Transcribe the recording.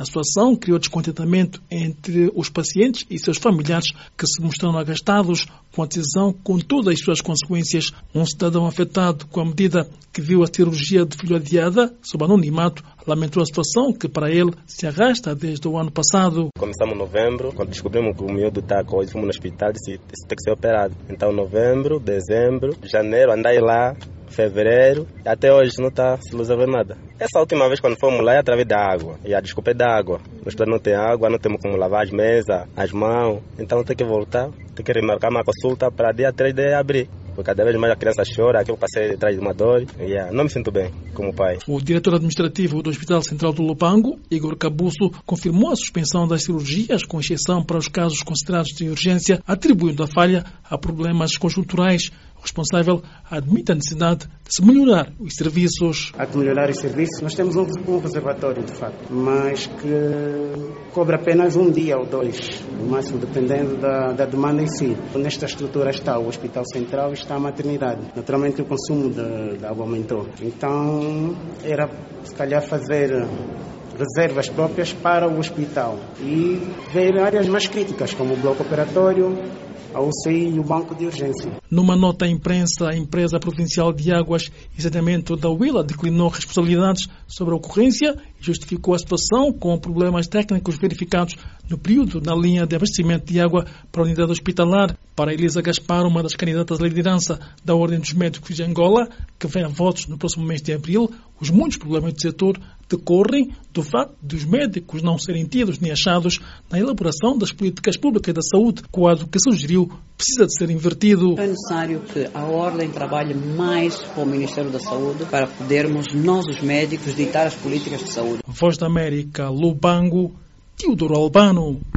A situação criou descontentamento entre os pacientes e seus familiares que se mostraram agastados com a decisão com todas as suas consequências. Um cidadão afetado com a medida que viu a cirurgia do filho adiada sob anonimato lamentou a situação que para ele se arrasta desde o ano passado. Começamos em novembro, quando descobrimos que o miúdo está com hoje, fomos no hospital e disse tem que ser operado. Então novembro, dezembro, janeiro, andei lá, fevereiro, até hoje não está se resolver nada. Essa última vez quando fomos lá é através da água. E a desculpa é da água. No hospital não tem água, não temos como lavar as mesas, as mãos. Então tem que voltar, tem que remarcar uma consulta para dia 3 de abril. Porque cada vez mais a criança chora, que eu passei atrás de uma dor. Não me sinto bem como pai. O diretor administrativo do Hospital Central do Lupango, Igor Cabusso, confirmou a suspensão das cirurgias, com exceção para os casos considerados de urgência, atribuindo a falha a problemas conjunturais. O responsável admite a necessidade de se melhorar os serviços. Há que melhorar os serviços. Nós temos um reservatório, de facto, mas que cobra apenas um dia ou dois, no máximo, dependendo da demanda em si. Nesta estrutura está o Hospital Central e está a maternidade. Naturalmente o consumo de água aumentou. Então era, se calhar, fazer reservas próprias para o hospital e ver áreas mais críticas, como o bloco operatório, a UCI e o banco de urgência. Numa nota à imprensa, a empresa provincial de águas e saneamento da Huila declinou responsabilidades sobre a ocorrência e justificou a situação com problemas técnicos verificados no período na linha de abastecimento de água para a unidade hospitalar. Para Elisa Gaspar, uma das candidatas à liderança da Ordem dos Médicos de Angola, que vem a votos no próximo mês de abril, os muitos problemas do setor decorrem do facto dos médicos não serem tidos nem achados na elaboração das políticas públicas da saúde. O quadro que sugeriu precisa de ser invertido. É necessário que a Ordem trabalhe mais com o Ministério da Saúde para podermos, nós os médicos, ditar as políticas de saúde. Voz da América, Lupango, Teodoro Albano.